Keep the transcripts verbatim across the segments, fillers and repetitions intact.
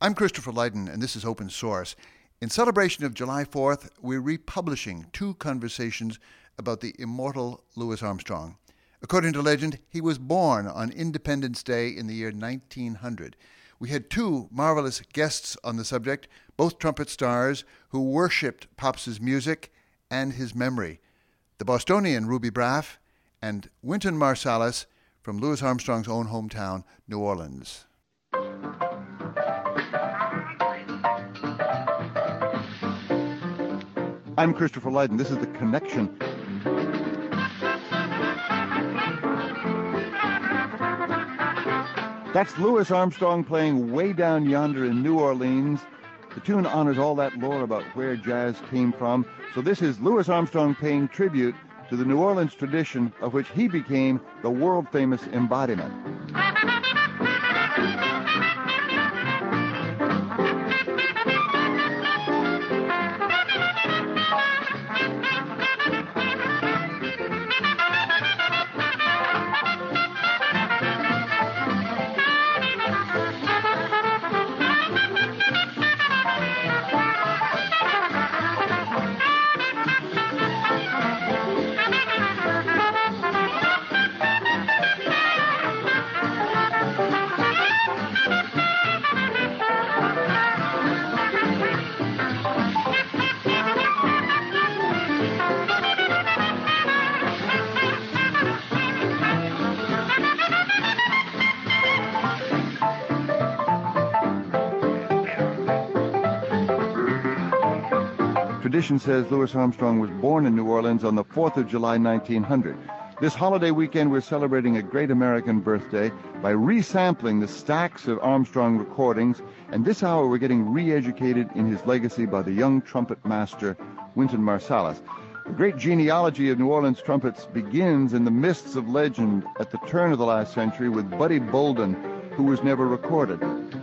I'm Christopher Lydon, and this is Open Source. In celebration of July fourth, we're republishing two conversations about the immortal Louis Armstrong. According to legend, he was born on Independence Day in the year nineteen hundred. We had two marvelous guests on the subject, both trumpet stars who worshipped Pops's music and his memory. The Bostonian Ruby Braff and Wynton Marsalis from Louis Armstrong's own hometown, New Orleans. I'm Christopher Lydon. This is The Connection. That's Louis Armstrong playing Way Down Yonder in New Orleans. The tune honors all that lore about where jazz came from. So this is Louis Armstrong paying tribute to the New Orleans tradition of which he became the world-famous embodiment. Tradition says Louis Armstrong was born in New Orleans on the fourth of July, nineteen hundred. This holiday weekend, we're celebrating a great American birthday by resampling the stacks of Armstrong recordings, and this hour we're getting re-educated in his legacy by the young trumpet master, Wynton Marsalis. The great genealogy of New Orleans trumpets begins in the mists of legend at the turn of the last century with Buddy Bolden, who was never recorded.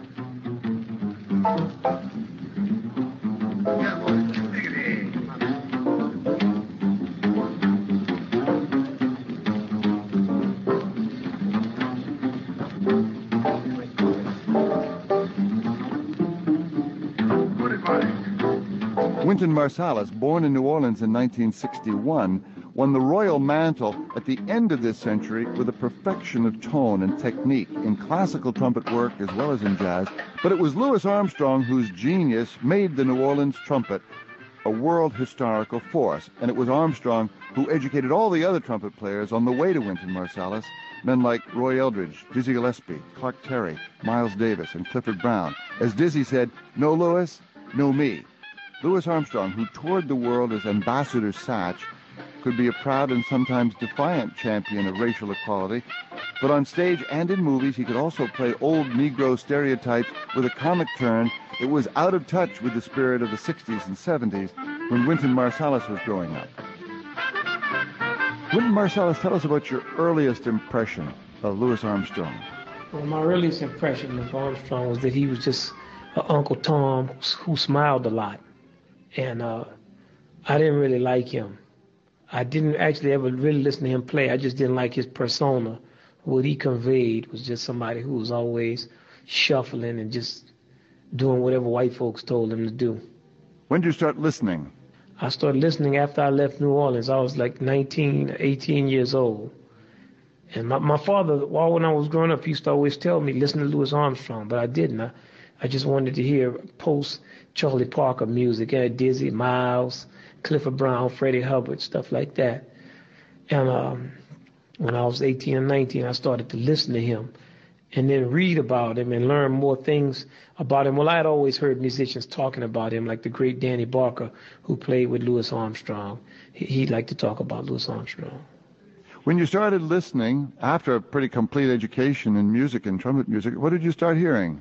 Wynton Marsalis, born in New Orleans in nineteen sixty-one, won the royal mantle at the end of this century with a perfection of tone and technique in classical trumpet work as well as in jazz. But it was Louis Armstrong whose genius made the New Orleans trumpet a world historical force. And it was Armstrong who educated all the other trumpet players on the way to Wynton Marsalis, men like Roy Eldridge, Dizzy Gillespie, Clark Terry, Miles Davis, and Clifford Brown. As Dizzy said, "No Louis, no me." Louis Armstrong, who toured the world as Ambassador Satch, could be a proud and sometimes defiant champion of racial equality, but on stage and in movies he could also play old Negro stereotypes with a comic turn. It was out of touch with the spirit of the sixties and seventies when Wynton Marsalis was growing up. Wynton Marsalis, tell us about your earliest impression of Louis Armstrong. Well, my earliest impression of Armstrong was that he was just an Uncle Tom who smiled a lot. And uh, I didn't really like him. I didn't actually ever really listen to him play. I just didn't like his persona. What he conveyed was just somebody who was always shuffling and just doing whatever white folks told him to do. When did you start listening? I started listening after I left New Orleans. I was like nineteen, eighteen years old. And my, my father, well, when I was growing up, he used to always tell me, listen to Louis Armstrong, but I didn't. I, I just wanted to hear post-Charlie Parker music, yeah, Dizzy, Miles, Clifford Brown, Freddie Hubbard, stuff like that. And um, when I was eighteen and nineteen, I started to listen to him and then read about him and learn more things about him. Well, I had always heard musicians talking about him, like the great Danny Barker, who played with Louis Armstrong. He, he liked to talk about Louis Armstrong. When you started listening, after a pretty complete education in music and trumpet music, what did you start hearing?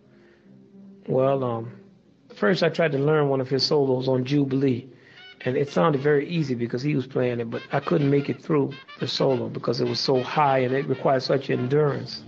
Well, um, first I tried to learn one of his solos on Jubilee, and it sounded very easy because he was playing it, but I couldn't make it through the solo because it was so high and it required such endurance.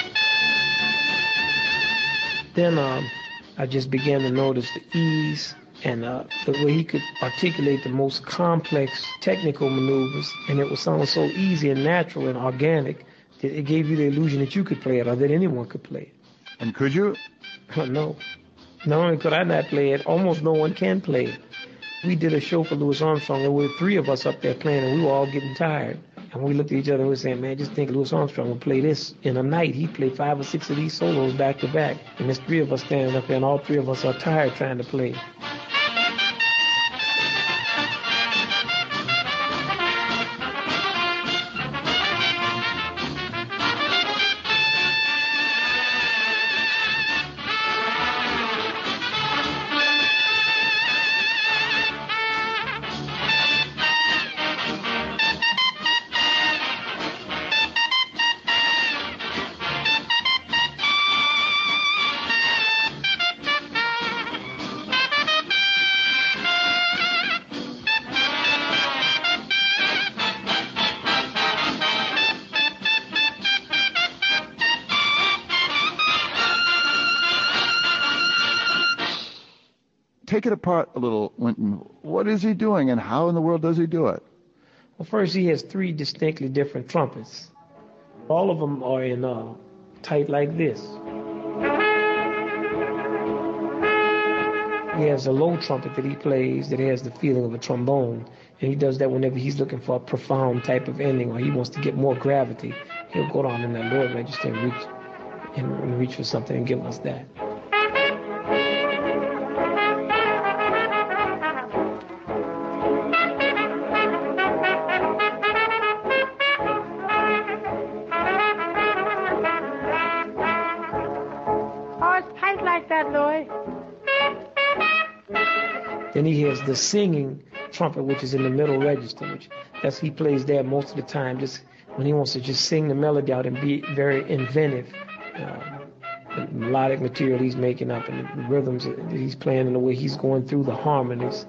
Then um, I just began to notice the ease and uh, the way he could articulate the most complex technical maneuvers, and it would sound so easy and natural and organic that it gave you the illusion that you could play it or that anyone could play it. And could you? No. Not only could I not play it, almost no one can play it. We did a show for Louis Armstrong, and there were three of us up there playing, and we were all getting tired. And we looked at each other and we were saying, man, just think Louis Armstrong would play this in a night. He played five or six of these solos back to back. And there's three of us standing up there, and all three of us are tired trying to play. Take it apart a little, Wynton. What is he doing, and how in the world does he do it? Well, first, he has three distinctly different trumpets. All of them are in uh, tight like this. He has a low trumpet that he plays that has the feeling of a trombone, and he does that whenever he's looking for a profound type of ending or he wants to get more gravity. He'll go down in that lower register and reach, and, and reach for something and give us that. Then he has the singing trumpet, which is in the middle register, which that's he plays there most of the time, just when he wants to just sing the melody out and be very inventive. Uh, the melodic material he's making up and the rhythms that he's playing and the way he's going through the harmonies.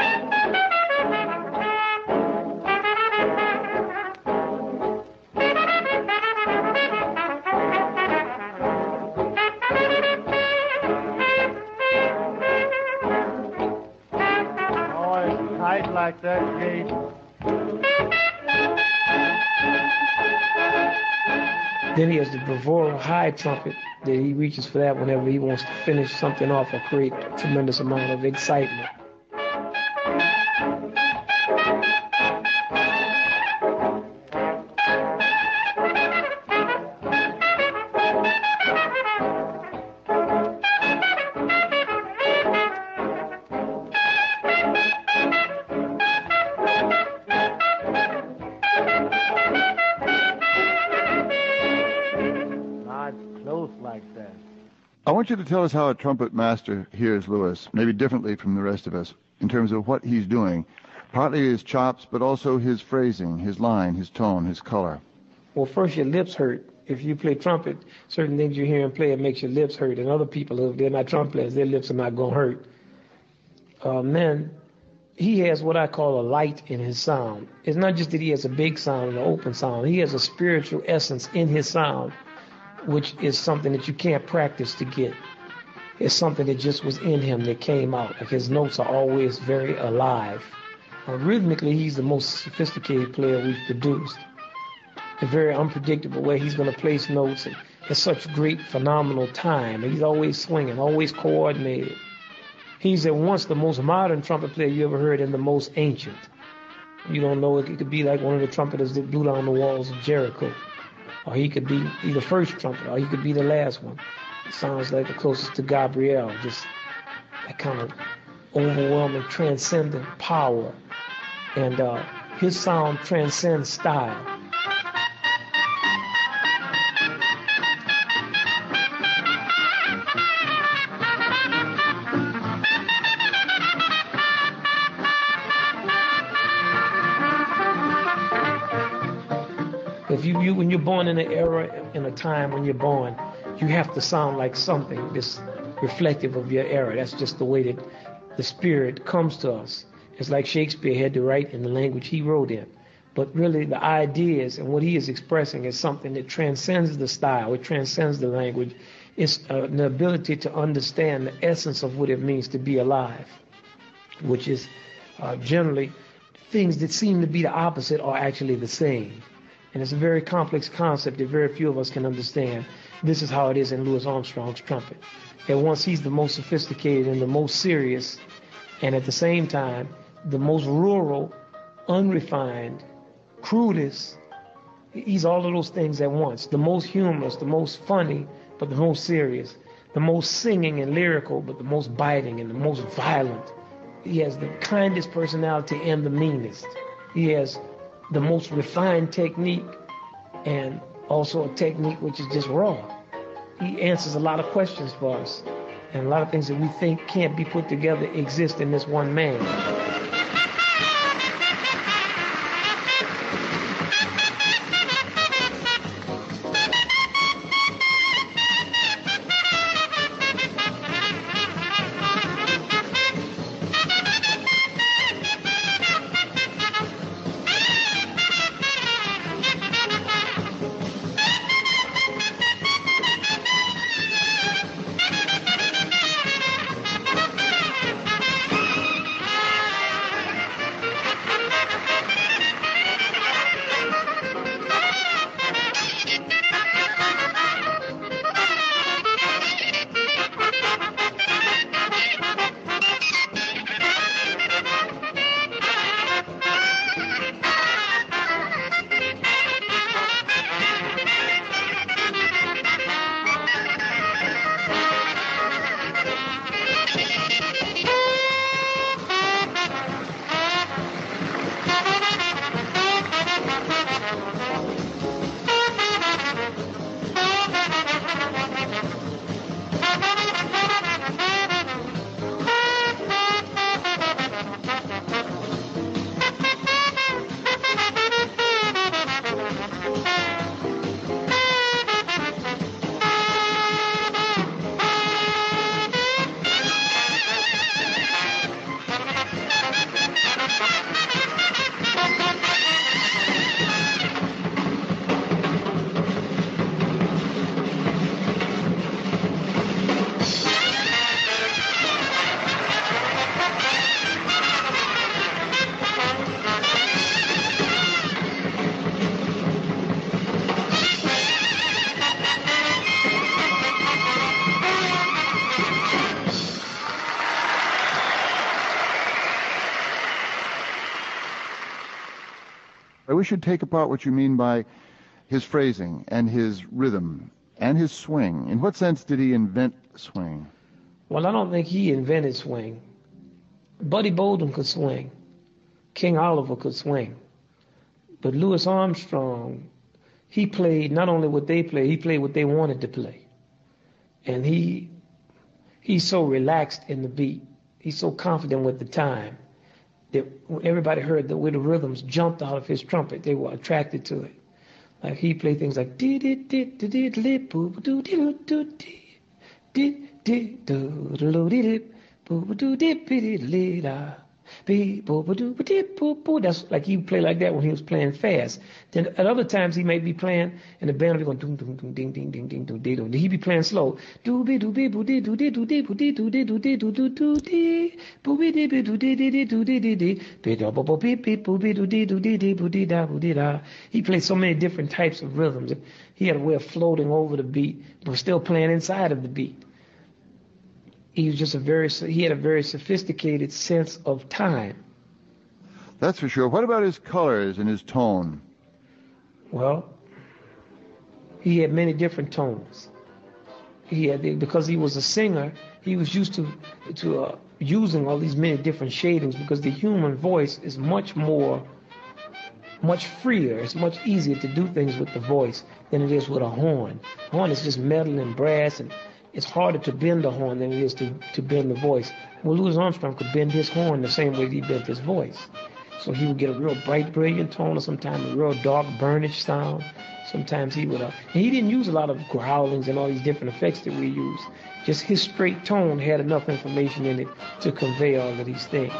Like that, Gage. Then he has the bravura high trumpet that he reaches for that whenever he wants to finish something off or create a tremendous amount of excitement. I want you to tell us how a trumpet master hears Louis, maybe differently from the rest of us, in terms of what he's doing. Partly his chops, but also his phrasing, his line, his tone, his color. Well, first your lips hurt. If you play trumpet, certain things you hear him play, it makes your lips hurt. And other people, if they're not trumpet players, their lips are not going to hurt. Um, then he has what I call a light in his sound. It's not just that he has a big sound and an open sound. He has a spiritual essence in his sound, which is something that you can't practice to get. It's something that just was in him that came out. Like his notes are always very alive. Uh, rhythmically, he's the most sophisticated player we've produced. A very unpredictable way he's going to place notes and at such great, phenomenal time. And he's always swinging, always coordinated. He's at once the most modern trumpet player you ever heard and the most ancient. You don't know, it could be like one of the trumpeters that blew down the walls of Jericho. Or he could be the first trumpeter, or he could be the last one. It sounds like the closest to Gabriel, just that kind of overwhelming, transcendent power. And uh, his sound transcends style. If you, you, when you're born in an era, in a time when you're born, you have to sound like something that's reflective of your era. That's just the way that the spirit comes to us. It's like Shakespeare had to write in the language he wrote in. But really the ideas and what he is expressing is something that transcends the style. It transcends the language. It's uh, the ability to understand the essence of what it means to be alive. which is uh, generally things that seem to be the opposite are actually the same. And it's a very complex concept that very few of us can understand. This is how it is in Louis Armstrong's trumpet. At once he's the most sophisticated and the most serious, and at the same time, the most rural, unrefined, crudest. He's all of those things at once. The most humorous, the most funny, but the most serious. The most singing and lyrical, but the most biting and the most violent. He has the kindest personality and the meanest. He has the most refined technique and also a technique which is just raw. He answers a lot of questions for us, and a lot of things that we think can't be put together exist in this one man. We should take apart what you mean by his phrasing and his rhythm and his swing. In what sense did he invent swing? Well, I don't think he invented swing. Buddy Bolden could swing. King Oliver could swing. But Louis Armstrong, he played not only what they played, he played what they wanted to play. And he he's so relaxed in the beat. He's so confident with the time that when everybody heard the way the rhythms jumped out of his trumpet, they were attracted to it. Like he played things like dee dee dee dee dee dee boo doo dee doo doo dee dee dee doo doo dee dee boo doo dee dee dee da be boo doo dee boo boo. That's like he played like that when he was playing fast. Then at other times he may be playing and the band would be going ding ding ding ding ding ding ding ding ding. He'd be playing slow. Do be do be boo dee do dee do dee boo dee do dee do dee do do do dee boo be dee be do dee dee dee do dee dee dee be do bo bo be be boo be do dee do dee dee boo dee da boo dee da. He played so many different types of rhythms. He had a way of floating over the beat, but still playing inside of the beat. He was just a very he had a very sophisticated sense of time. That's for sure. What about his colors and his tone? Well, he had many different tones. He had because he was a singer. He was used to to uh, using all these many different shadings because the human voice is much more, much freer. It's much easier to do things with the voice than it is with a horn. Horn is just metal and brass, and it's harder to bend the horn than it is to, to bend the voice. Well, Louis Armstrong could bend his horn the same way he bent his voice. So he would get a real bright, brilliant tone, or sometimes a real dark, burnished sound. Sometimes he would, uh, and he didn't use a lot of growlings and all these different effects that we use. Just his straight tone had enough information in it to convey all of these things.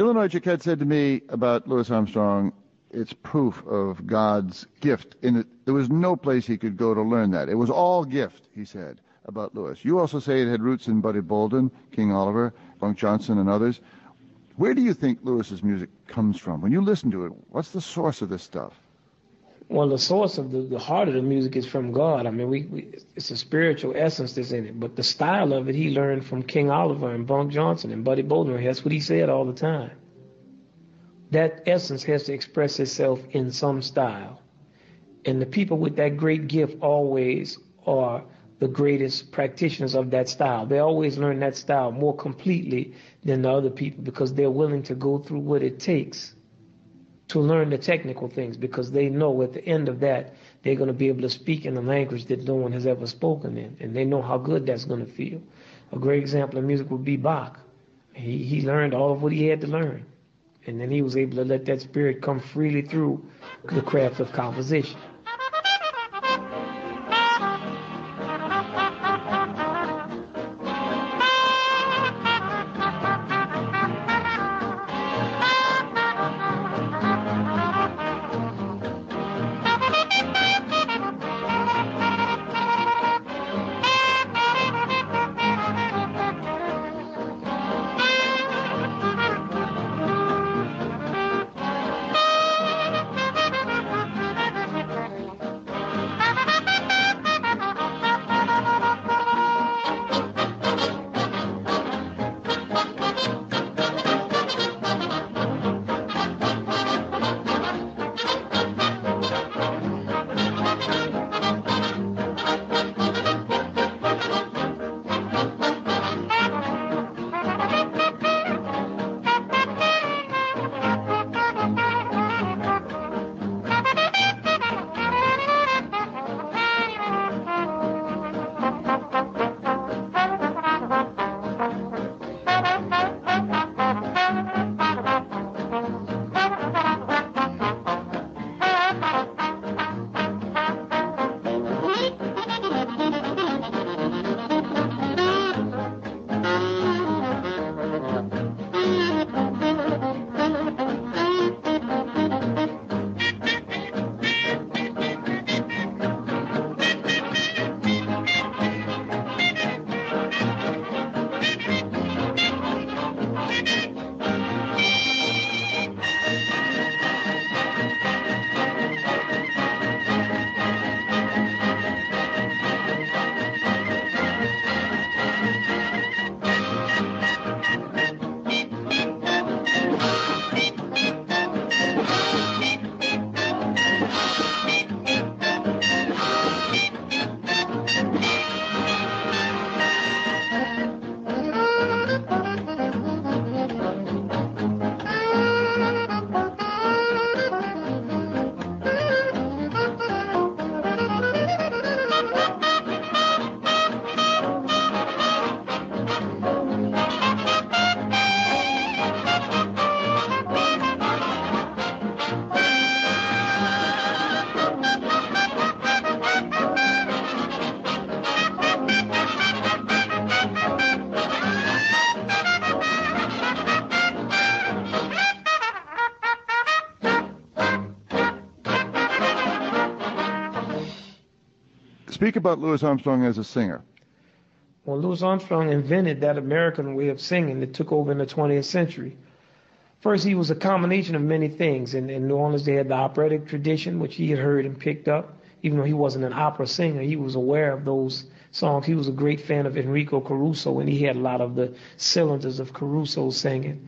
Illinois Jacquette said to me about Louis Armstrong, it's proof of God's gift. In it, there was no place he could go to learn that. It was all gift, he said about Louis. You also say it had roots in Buddy Bolden, King Oliver, Bunk Johnson, and others. Where do you think Louis's music comes from? When you listen to it, what's the source of this stuff? Well, the source of the, the heart of the music is from God. I mean, we, we it's a spiritual essence that's in it. But the style of it, he learned from King Oliver and Bunk Johnson and Buddy Bolden. That's what he said all the time. That essence has to express itself in some style. And the people with that great gift always are the greatest practitioners of that style. They always learn that style more completely than the other people because they're willing to go through what it takes to learn the technical things, because they know at the end of that, they're going to be able to speak in a language that no one has ever spoken in, and they know how good that's going to feel. A great example of music would be Bach. He, he learned all of what he had to learn, and then he was able to let that spirit come freely through the craft of composition. Speak about Louis Armstrong as a singer. Well, Louis Armstrong invented that American way of singing that took over in the twentieth century. First, he was a combination of many things. In, in New Orleans, they had the operatic tradition, which he had heard and picked up. Even though he wasn't an opera singer, he was aware of those songs. He was a great fan of Enrico Caruso, and he had a lot of the cylinders of Caruso singing.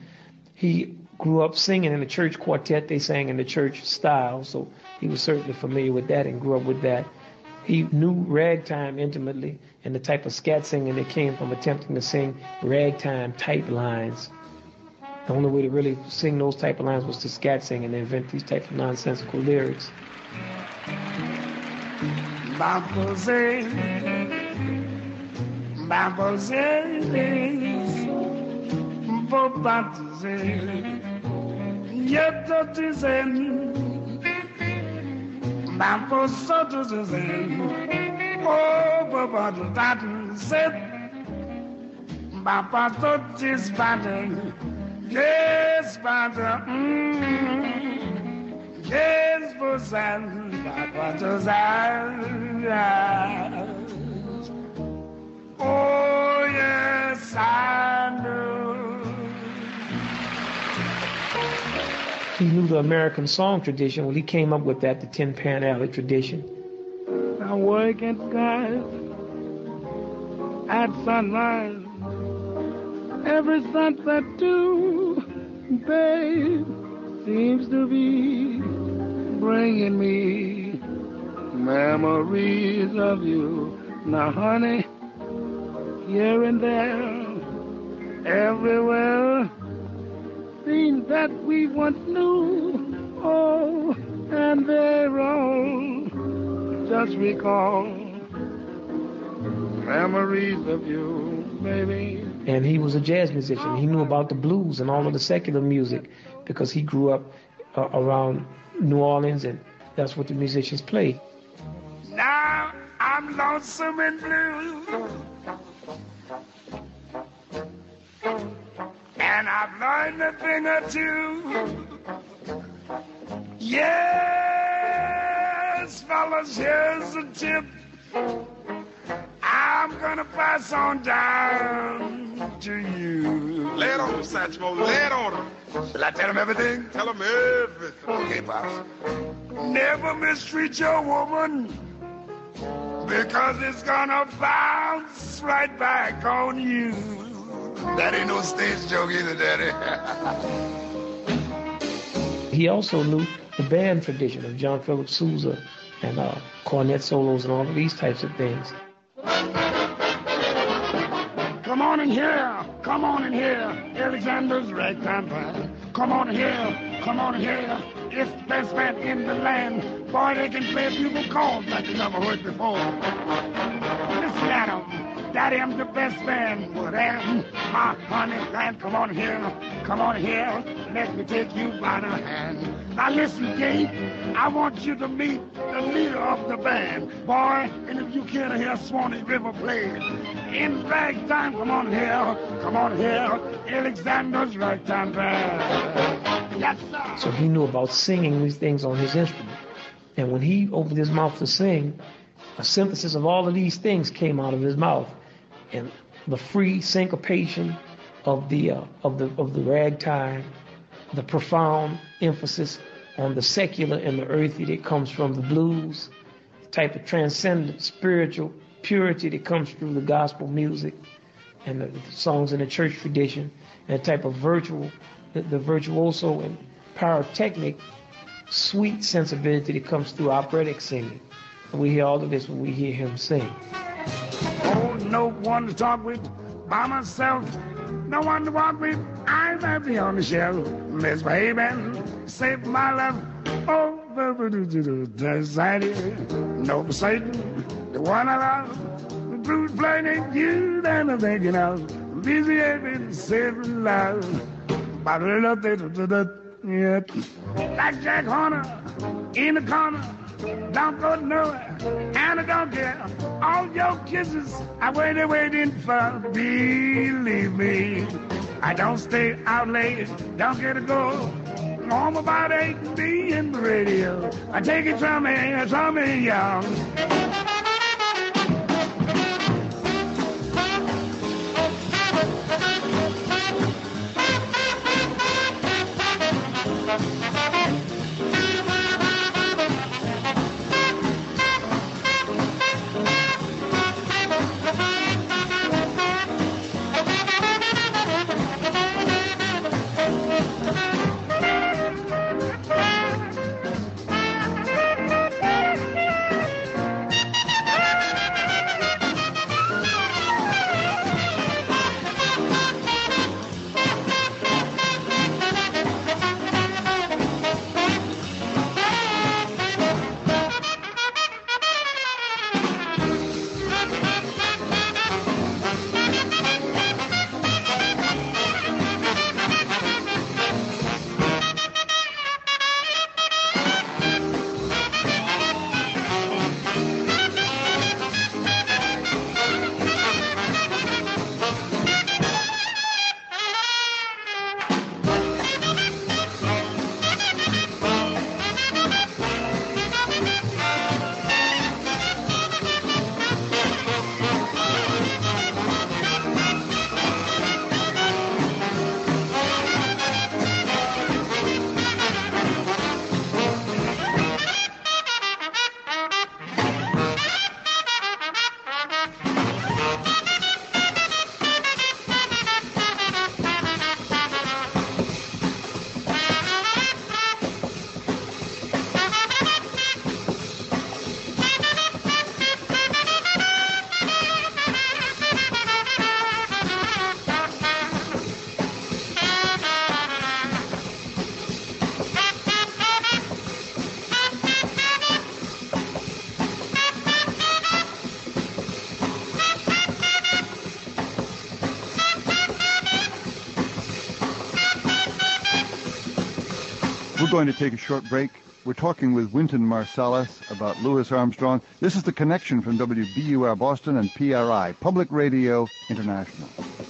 He grew up singing in the church quartet. They sang in the church style, so he was certainly familiar with that and grew up with that. He knew ragtime intimately and the type of scat singing that came from attempting to sing ragtime type lines. The only way to really sing those type of lines was to scat sing and invent these type of nonsensical lyrics. Bamboozle, bamboozle, bamboozle, yetotizen. Bambo soto zen, oh baba that said, Baba totis pattern, Yes, Father. Mm. Yes, Busan. Father's eyes. Oh, yes, I know. He knew the American song tradition. Well, he came up with that, the Tin Pan Alley tradition. I wake at skies at sunrise. Every sunset too, babe, seems to be bringing me memories of you. Now, honey, here and there, everywhere, things that we once knew, oh, and they're all just recall memories of you, baby. And he was a jazz musician. He knew about the blues and all of the secular music because he grew up uh, around New Orleans, and that's what the musicians played. Now I'm lonesome and blue, and I've learned a thing or two. Yes, fellas, here's a tip I'm gonna pass on down to you. Lay it on him, Satchmo. Lay it on him. Shall I tell him everything? Tell him everything. Okay, Pops. Never mistreat your woman, because it's gonna bounce right back on you. That ain't no stage joke either, Daddy. He also knew the band tradition of John Philip Sousa and uh, cornet solos and all of these types of things. Come on in here, come on in here, Alexander's ragtime band. Come on in here, come on in here, it's the best band in the land. Boy, they can play a bugle calls like you never heard before. Listen at them, Daddy, I'm the best band. But am my honey land. Come on in here, come on in here, let me take you by the hand. Now listen, Gabe, I want you to meet the leader of the band. Boy, and if you care to hear Swanee River play in ragtime, come on here, come on here, Alexander's ragtime band. Yes, sir. So he knew about singing these things on his instrument. And when he opened his mouth to sing, a synthesis of all of these things came out of his mouth. And the free syncopation of the uh, of the of the ragtime, the profound emphasis on the secular and the earthy that comes from the blues, the type of transcendent spiritual purity that comes through the gospel music and the, the songs in the church tradition, and the type of virtual, the, the virtuoso and pyrotechnic, sweet sensibility that comes through operatic singing. And we hear all of this when we hear him sing. Oh, no one to talk with by myself. No one to walk with. I'm happy on the shelf. Misbehaving, save my life. Oh, anxiety. No for Satan, the one I love. The blues playing ain't you that I'm thinking of. Busy having saving lives. Yeah. Like Jack Horner in the corner. Don't go nowhere, and I don't care. All your kisses, I waited, waiting for. Believe me, I don't stay out late, don't get to go. Home about eight and be in the radio. I take it from me, from me young. going to take a short break. We're talking with Wynton Marsalis about Louis Armstrong. This is The Connection from W B U R Boston and P R I, Public Radio International.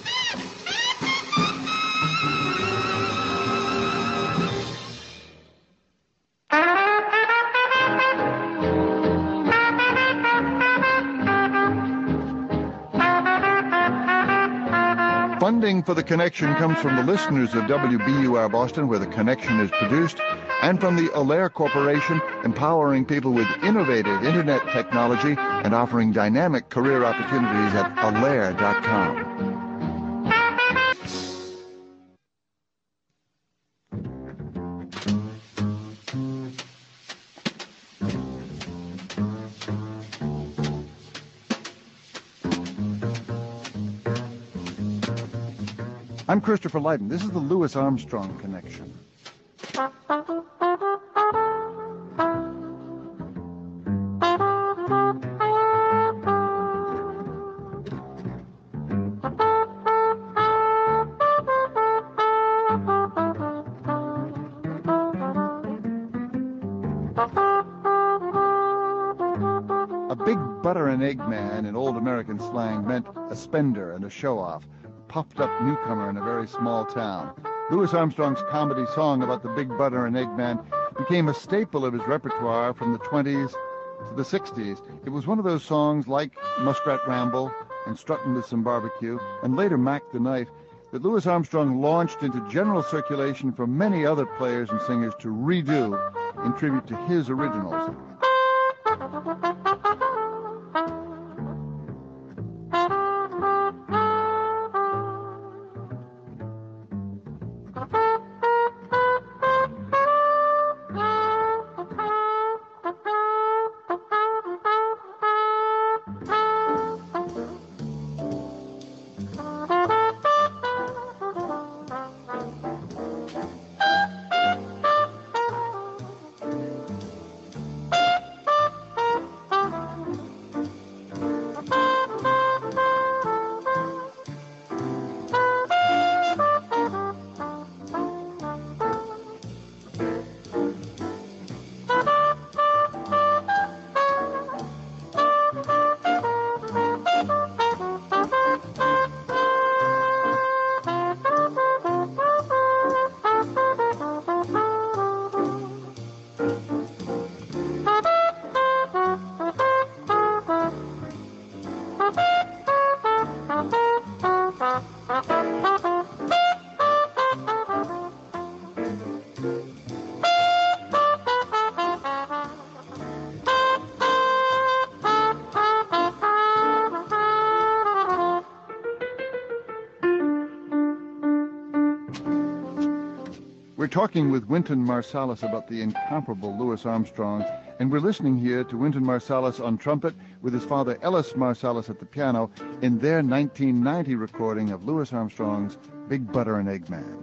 Funding for The Connection comes from the listeners of W B U R Boston, where The Connection is produced, and from the Alair Corporation, empowering people with innovative Internet technology and offering dynamic career opportunities at alair dot com. I'm Christopher Lydon. This is the Louis Armstrong Connection. A big butter and egg man in old American slang meant a spender and a show-off. Puffed-up newcomer in a very small town. Louis Armstrong's comedy song about the big butter and egg man became a staple of his repertoire from the twenties to the sixties. It was one of those songs like Muskrat Ramble and Struttin' with Some Barbecue, and later Mac the Knife, that Louis Armstrong launched into general circulation for many other players and singers to redo in tribute to his originals. We're talking with Wynton Marsalis about the incomparable Louis Armstrong, and we're listening here to Wynton Marsalis on trumpet with his father Ellis Marsalis at the piano in their nineteen ninety recording of Louis Armstrong's Big Butter and Egg Man.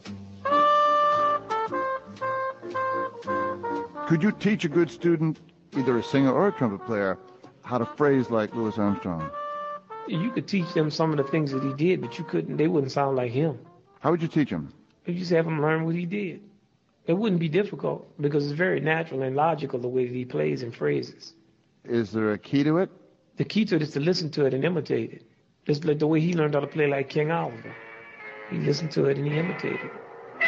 Could you teach a good student either a singer or a trumpet player how to phrase like Louis Armstrong? You could teach them some of the things that he did, but you couldn't. They wouldn't sound like him. How would you teach them? You just have them learn what he did. It wouldn't be difficult because it's very natural and logical the way that he plays and phrases. Is there a key to it? The key to it is to listen to it and imitate it. Just like the way he learned how to play like King Oliver. He listened to it and he imitated it.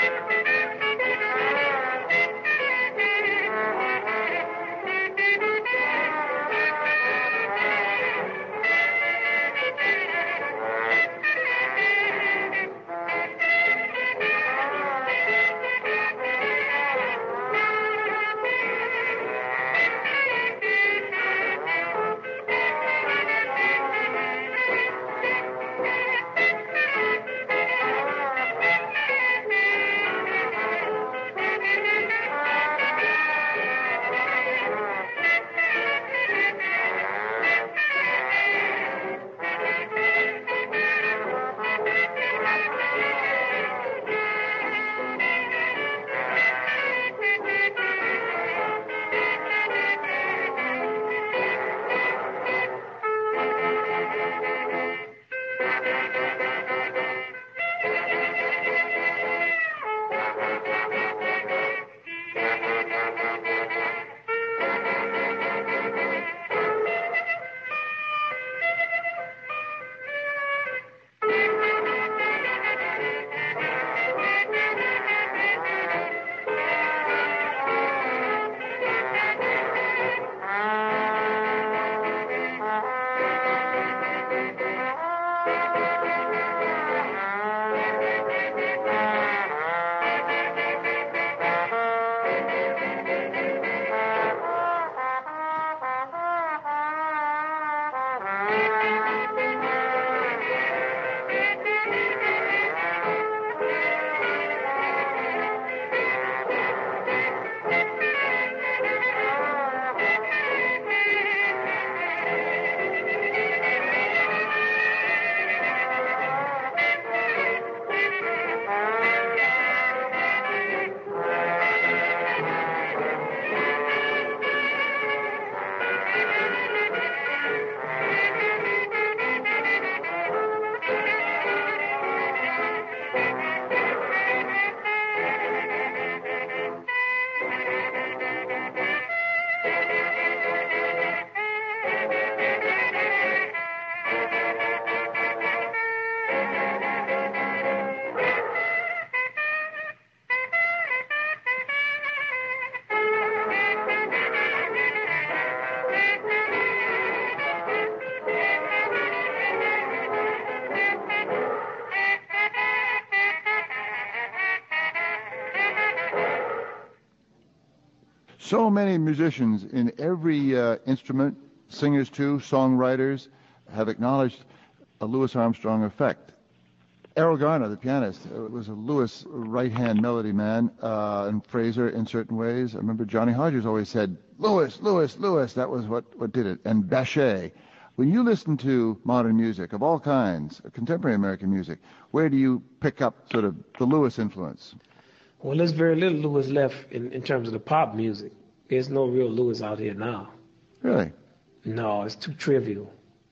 So many musicians in every uh, instrument, singers too, songwriters, have acknowledged a Louis Armstrong effect. Errol Garner, the pianist, uh, was a Louis right-hand melody man uh, and phraser in certain ways. I remember Johnny Hodges always said, Louis, Louis, Louis, that was what, what did it. And Bachet. When you listen to modern music of all kinds, contemporary American music, where do you pick up sort of the Louis influence? Well, there's very little Louis left in, in terms of the pop music. There's no real Louis out here now. Really? No, it's too trivial.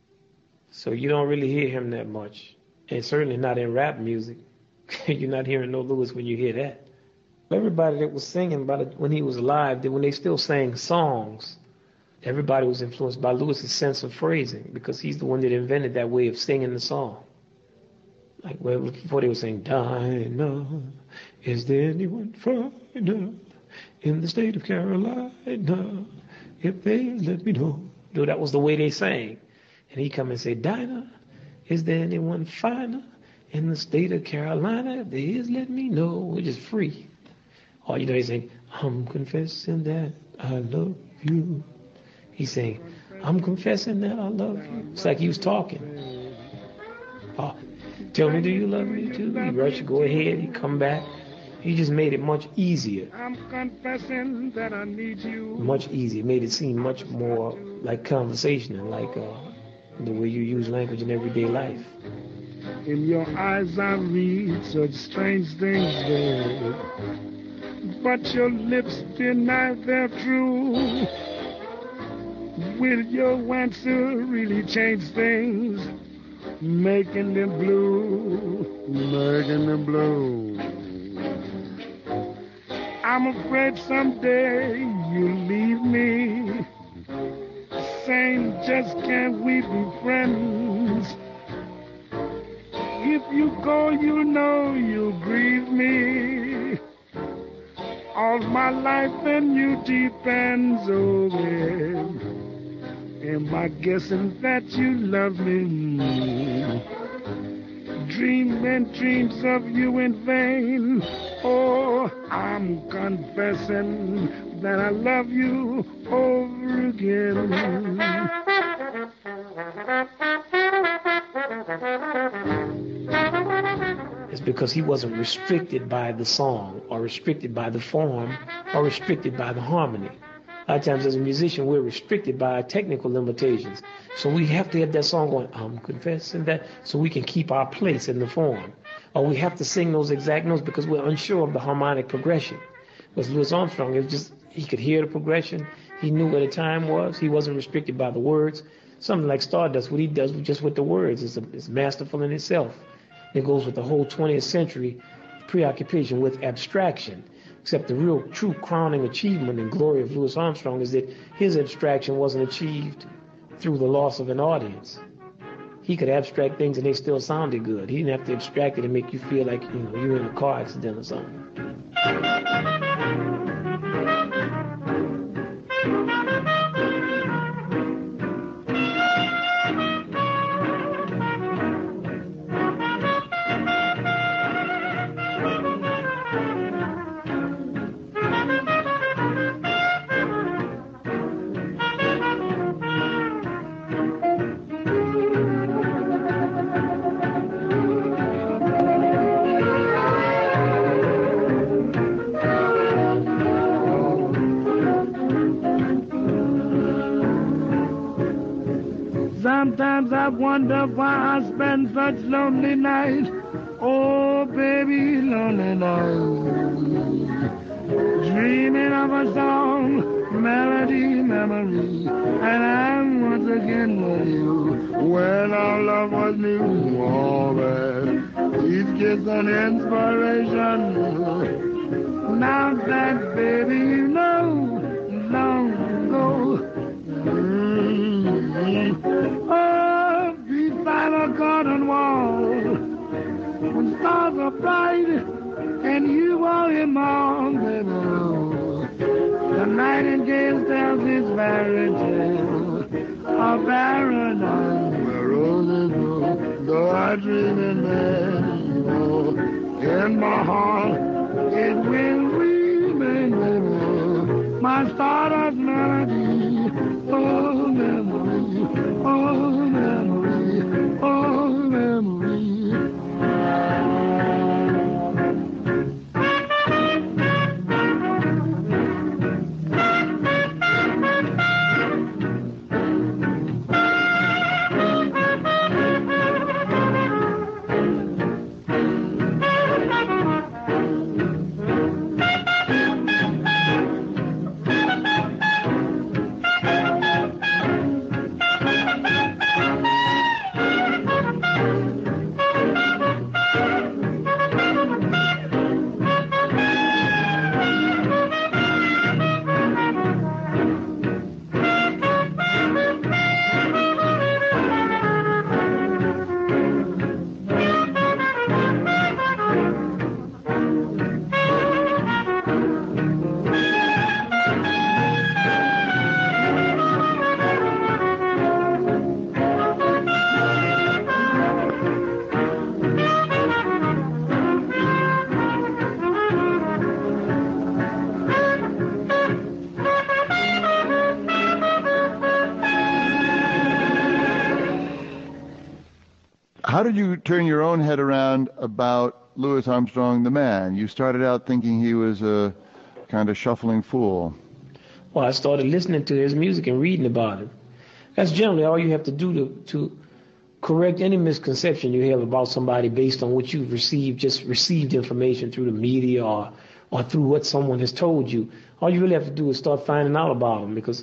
So you don't really hear him that much. And certainly not in rap music. You're not hearing no Louis when you hear that. Everybody that was singing about it when he was alive, when they still sang songs, everybody was influenced by Louis's sense of phrasing because he's the one that invented that way of singing the song. Like before they were saying, Dinah, is there anyone finer in the state of Carolina? If they let me know. No, that was the way they sang. And he come and say, Dinah, is there anyone finer in the state of Carolina? If there is, let me know. We're just free. Or, you know, he's saying, I'm confessing that I love you. He's saying, I'm confessing that I love you. It's like he was talking. Oh, tell me, do you love me too? He rush, go ahead, he come back. He just made it much easier. I'm confessing that I need you. Much easier. Made it seem much more like conversation and like uh, the way you use language in everyday life. In your eyes I read such strange things there, but your lips deny their truth. Will your answer really change things? Making them blue, making them blue. I'm afraid someday you'll leave me, saying just can't we be friends? If you go, you know you'll grieve me. All my life in you depends, oh babe. Am I guessing that you love me? Dreaming dreams of you in vain. Oh, I'm confessing that I love you over again. It's because he wasn't restricted by the song or restricted by the form or restricted by the harmony. A lot of times as a musician, we're restricted by our technical limitations. So we have to have that song going, I'm confessing that, so we can keep our place in the form. Or we have to sing those exact notes because we're unsure of the harmonic progression. Whereas Louis Armstrong, it was just, he could hear the progression. He knew what the time was. He wasn't restricted by the words. Something like Stardust, what he does just with the words is, is masterful in itself. It goes with the whole twentieth century preoccupation with abstraction. Except the real, true crowning achievement and glory of Louis Armstrong is that his abstraction wasn't achieved through the loss of an audience. He could abstract things and they still sounded good. He didn't have to abstract it and make you feel like, you know, you were in a car accident or something. Sometimes I wonder why I spend such lonely nights. Oh, baby, lonely nights. Dreaming of a song, melody, memory. And I'm once again with you. When our love was new, oh, baby. Each kiss an inspiration. Now that, baby, you know, long ago. Oh, beside a garden wall, when stars are bright and you are in all, baby, the nightingale tells his fairy tale of paradise where roses grow. Though I dream in bed, oh, in my heart it will remain, baby, my stardust melody. Oh, memory, oh, memory, oh, memory. How did you turn your own head around about Louis Armstrong, the man? You started out thinking he was a kind of shuffling fool. Well, I started listening to his music and reading about him. That's generally all you have to do to, to correct any misconception you have about somebody based on what you've received, just received information through the media or, or through what someone has told you. All you really have to do is start finding out about them, because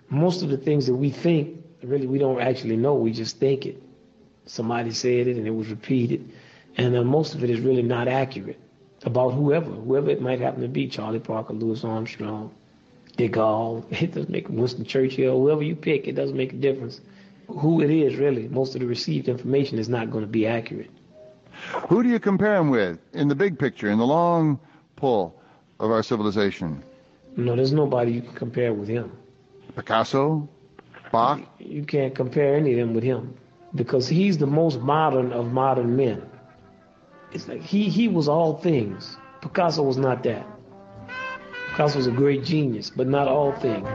most of the things that we think, really we don't actually know, we just think it. Somebody said it and it was repeated, and uh, most of it is really not accurate about whoever, whoever it might happen to be, Charlie Parker, Louis Armstrong, De Gaulle, it doesn't make Winston Churchill, whoever you pick, it doesn't make a difference. Who it is, really, most of the received information is not going to be accurate. Who do you compare him with in the big picture, in the long pull of our civilization? No, there's nobody you can compare with him. Picasso? Bach? You can't compare any of them with him because he's the most modern of modern men. It's like he, he was all things. Picasso was not that. Picasso was a great genius, but not all things.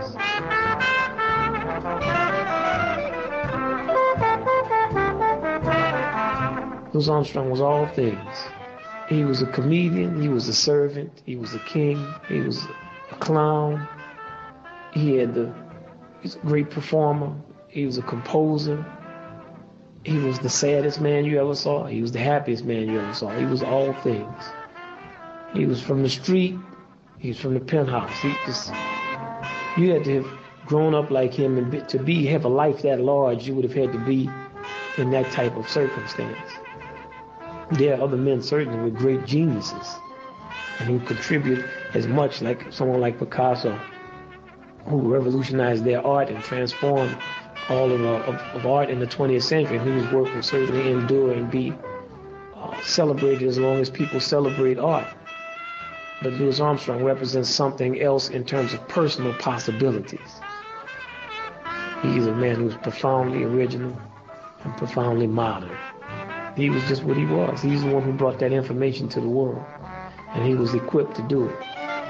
Louis Armstrong was all things. He was a comedian, he was a servant, he was a king, he was a clown. He had the he was a great performer, he was a composer. He was the saddest man you ever saw. He was the happiest man you ever saw. He was all things. He was from the street. He was from the penthouse. He just, you had to have grown up like him, and be, to be have a life that large, you would have had to be in that type of circumstance. There are other men certainly with great geniuses and who contribute as much, like someone like Picasso, who revolutionized their art and transformed all of, uh, of, of art in the twentieth century, and whose work will certainly endure and be uh, celebrated as long as people celebrate art. But Louis Armstrong represents something else in terms of personal possibilities. He's a man who's profoundly original and profoundly modern. He was just what he was. He's the one who brought that information to the world, and he was equipped to do it.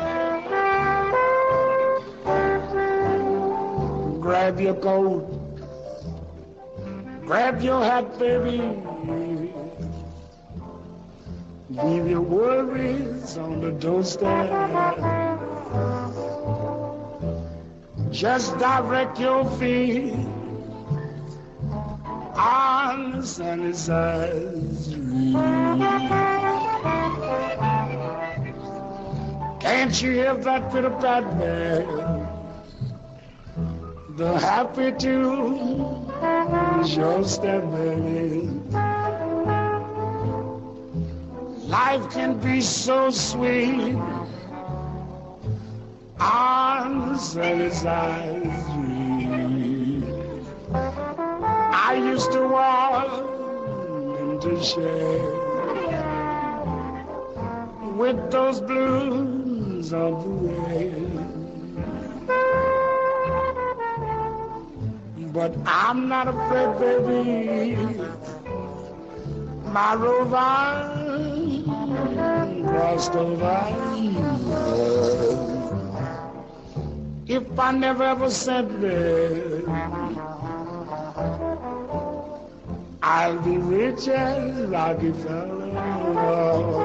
Grab your coat, grab your hat, baby. Leave your worries on the doorstep. Just direct your feet on the sunny side street. Can't you hear that bit of bad man? The happy tune is your step, baby. Life can be so sweet on the sunny side street. I used to walk into shade with those blues on the way. But I'm not afraid, baby. My rover crossed over. If I never ever said that, I'll be rich as Rockefeller,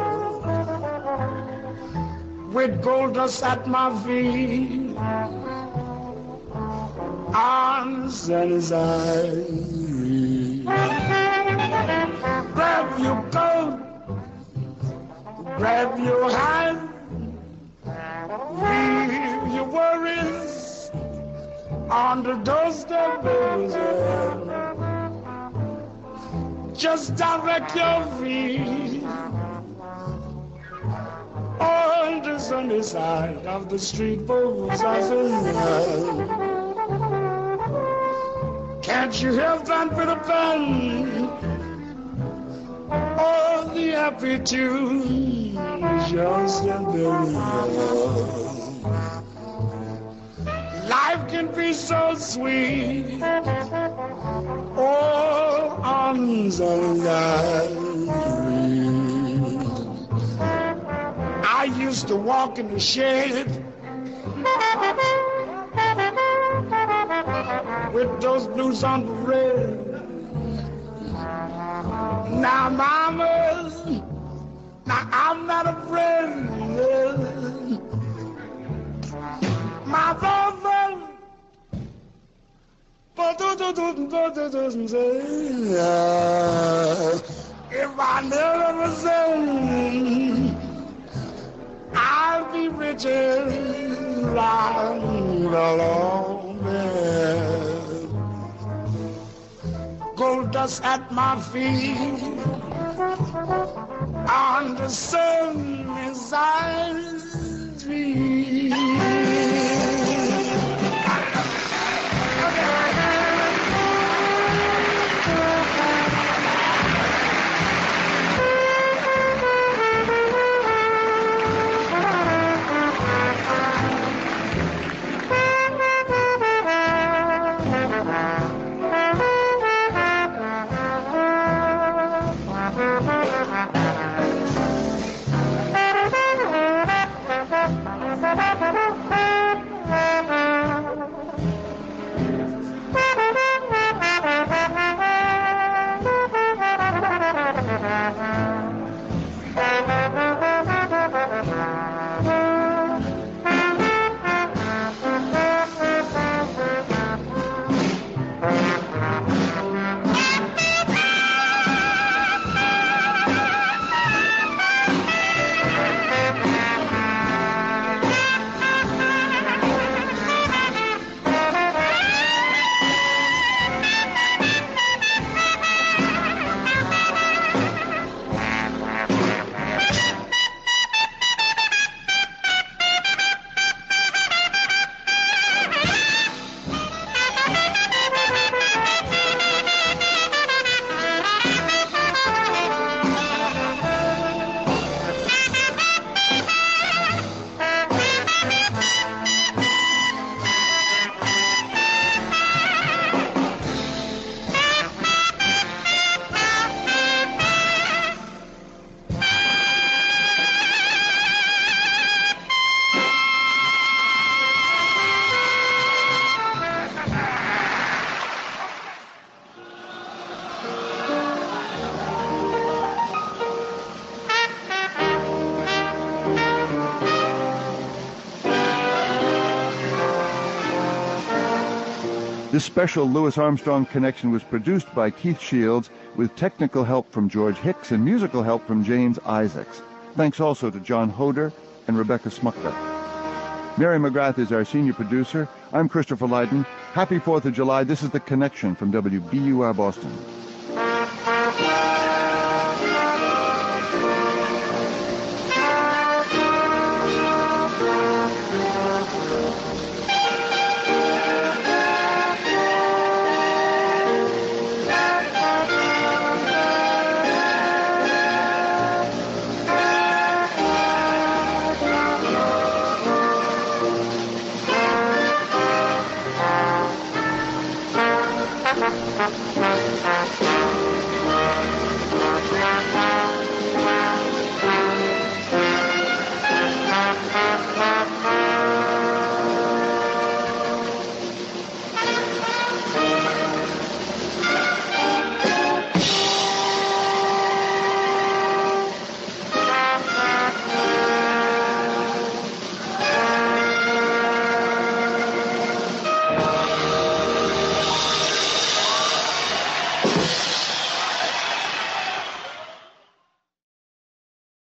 with gold dust at my feet on the sunny side. Grab your coat, grab your hat, leave your worries on the doorstep, baby. Just direct your feet on the sunny side of the street, folks. Can't you hear that bit of band? Oh, the happy tune is yours and baby. Life can be so sweet. Oh, arms and I used to walk in the shade with those blues on the red. Now, mama, now I'm not afraid. My father, if I never say, I'll be rich and right along. baby. Gold dust at my feet, on the sun as I sleep. This special Louis Armstrong connection was produced by Keith Shields with technical help from George Hicks and musical help from James Isaacs. Thanks also to John Hoder and Rebecca Smuckler. Mary McGrath is our senior producer. I'm Christopher Lydon. Happy fourth of July. This is The Connection from W B U R Boston. Thank you.